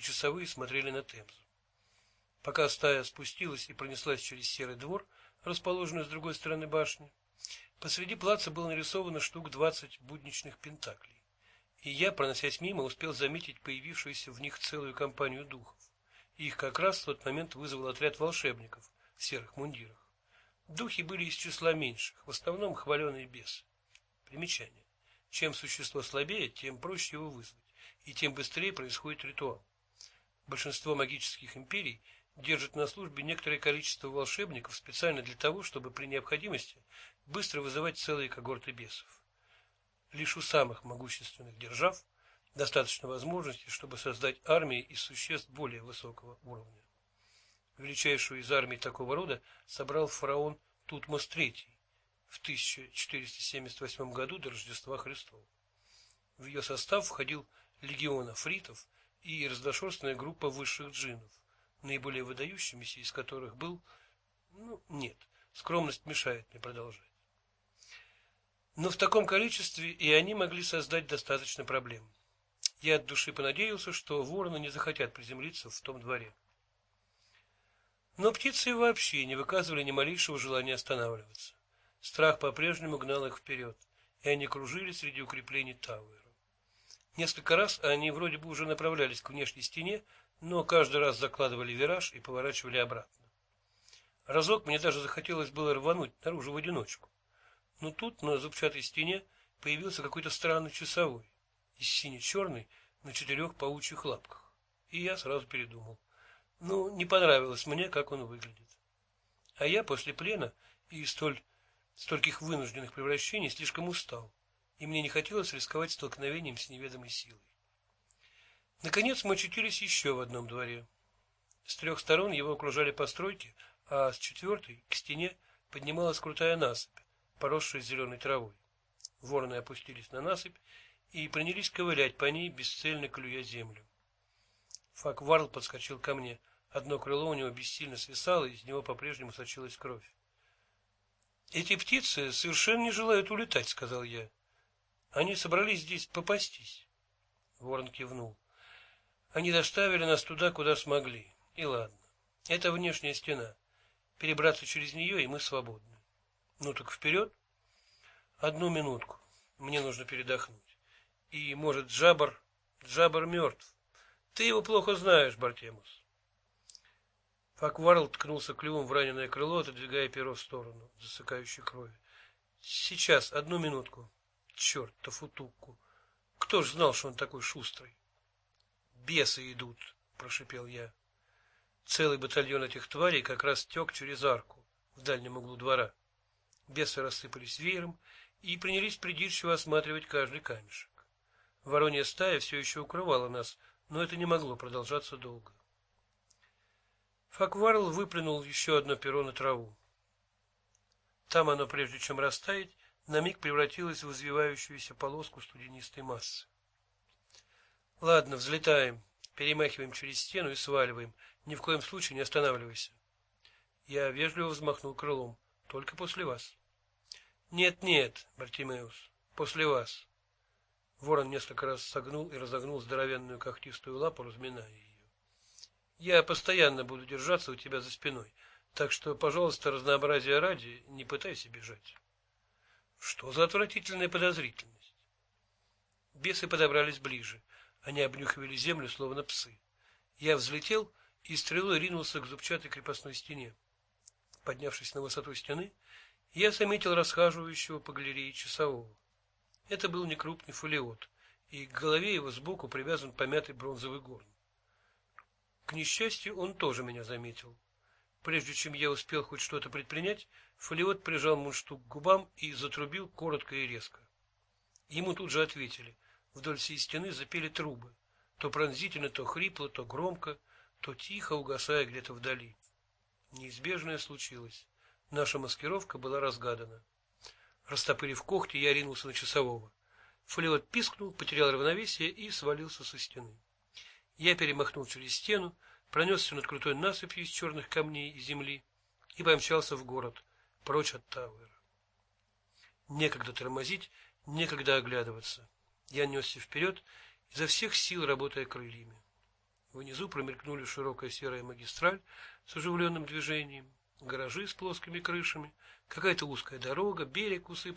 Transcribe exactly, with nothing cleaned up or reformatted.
часовые смотрели на Темзу. Пока стая спустилась и пронеслась через серый двор, расположенный с другой стороны башни, посреди плаца было нарисовано штук двадцать будничных пентаклей, и я, проносясь мимо, успел заметить появившуюся в них целую компанию духов. Их как раз в тот момент вызвал отряд волшебников в серых мундирах. Духи были из числа меньших, в основном хваленые бесы. Примечание: чем существо слабее, тем проще его вызвать, и тем быстрее происходит ритуал. Большинство магических империй держит на службе некоторое количество волшебников специально для того, чтобы при необходимости быстро вызывать целые когорты бесов. Лишь у самых могущественных держав достаточно возможностей, чтобы создать армии из существ более высокого уровня. Величайшую из армий такого рода собрал фараон Тутмос третий в тысяча четыреста семьдесят восьмом году до Рождества Христова. В ее состав входил легион афритов и разношерстная группа высших джиннов, наиболее выдающимися из которых был, ну, нет, скромность мешает мне продолжать. Но в таком количестве и они могли создать достаточно проблем. Я от души понадеялся, что вороны не захотят приземлиться в том дворе. Но птицы вообще не выказывали ни малейшего желания останавливаться. Страх по-прежнему гнал их вперед, и они кружили среди укреплений Тауэра. Несколько раз они вроде бы уже направлялись к внешней стене, но каждый раз закладывали вираж и поворачивали обратно. Разок мне даже захотелось было рвануть наружу в одиночку. Но тут на зубчатой стене появился какой-то странный часовой, из сине-черный, на четырех паучьих лапках, и я сразу передумал. Ну, не понравилось мне, как он выглядит. А я после плена и столь стольких вынужденных превращений слишком устал, и мне не хотелось рисковать столкновением с неведомой силой. Наконец мы очутились еще в одном дворе. С трех сторон его окружали постройки, а с четвертой к стене поднималась крутая насыпь, поросшая зеленой травой. Вороны опустились на насыпь и принялись ковылять по ней, бесцельно клюя землю. Факварл подскочил ко мне. Одно крыло у него бессильно свисало, и из него по-прежнему сочилась кровь. Эти птицы совершенно не желают улетать, сказал я. Они собрались здесь попастись. Ворон кивнул. Они доставили нас туда, куда смогли. И ладно. Это внешняя стена. Перебраться через нее, и мы свободны. Ну так вперед. Одну минутку. Мне нужно передохнуть. И, может, Джабар... Джабар мертв. Ты его плохо знаешь, Бартемус. Факварл ткнулся клювом в раненое крыло, отодвигая перо в сторону, засыкающей крови. Сейчас, одну минутку. Черт, Тафутукку. Кто ж знал, что он такой шустрый? Бесы идут, прошипел я. Целый батальон этих тварей как раз тек через арку в дальнем углу двора. Бесы рассыпались веером и принялись придирчиво осматривать каждый камешек. Воронья стая все еще укрывала нас, но это не могло продолжаться долго. Факварл выплюнул еще одно перо на траву. Там оно, прежде чем растаять, на миг превратилось в извивающуюся полоску студенистой массы. Ладно, взлетаем, перемахиваем через стену и сваливаем. Ни в коем случае не останавливайся. Я вежливо взмахнул крылом. Только после вас. Нет, нет, Бартимеус, после вас. Ворон несколько раз согнул и разогнул здоровенную когтистую лапу, разминая ее. Я постоянно буду держаться у тебя за спиной, так что, пожалуйста, разнообразия ради, не пытайся бежать. Что за отвратительная подозрительность? Бесы подобрались ближе. Они обнюхивали землю, словно псы. Я взлетел и стрелой ринулся к зубчатой крепостной стене. Поднявшись на высоту стены, я заметил расхаживающего по галерее часового. Это был некрупный фолиот, и к голове его сбоку привязан помятый бронзовый горн. К несчастью, он тоже меня заметил. Прежде чем я успел хоть что-то предпринять, фолиот прижал мундштук к губам и затрубил коротко и резко. Ему тут же ответили. Вдоль всей стены запели трубы, то пронзительно, то хрипло, то громко, то тихо, угасая где-то вдали. Неизбежное случилось. Наша маскировка была разгадана. Растопырив когти, я ринулся на часового. Фолиот пискнул, потерял равновесие и свалился со стены. Я перемахнул через стену, пронесся над крутой насыпью из черных камней и земли и помчался в город, прочь от Тауэра. Некогда тормозить, некогда оглядываться. Я несся вперед, изо всех сил работая крыльями. Внизу промелькнули широкая серая магистраль с оживленным движением, гаражи с плоскими крышами, какая-то узкая дорога, берег, усыпанный